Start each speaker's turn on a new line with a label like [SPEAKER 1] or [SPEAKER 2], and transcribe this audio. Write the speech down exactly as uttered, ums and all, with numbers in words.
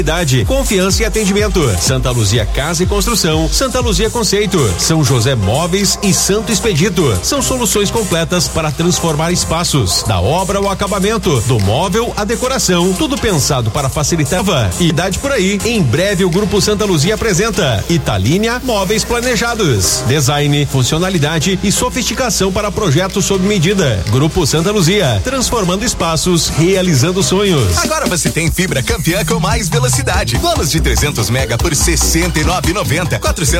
[SPEAKER 1] Confiança e atendimento. Santa Luzia Casa e Construção, Santa Luzia Conceito, São José Móveis e Santo Expedito. São soluções completas para transformar espaços, da obra ao acabamento, do móvel à decoração, tudo pensado para facilitar e idade por aí. Em breve o Grupo Santa Luzia apresenta Italínia Móveis Planejados. Design, funcionalidade e sofisticação para projetos sob medida. Grupo Santa Luzia, transformando espaços, realizando sonhos.
[SPEAKER 2] Agora você tem fibra campeã com mais velocidade. Planos de trezentos mega por sessenta e nove e noventa. quatrocentos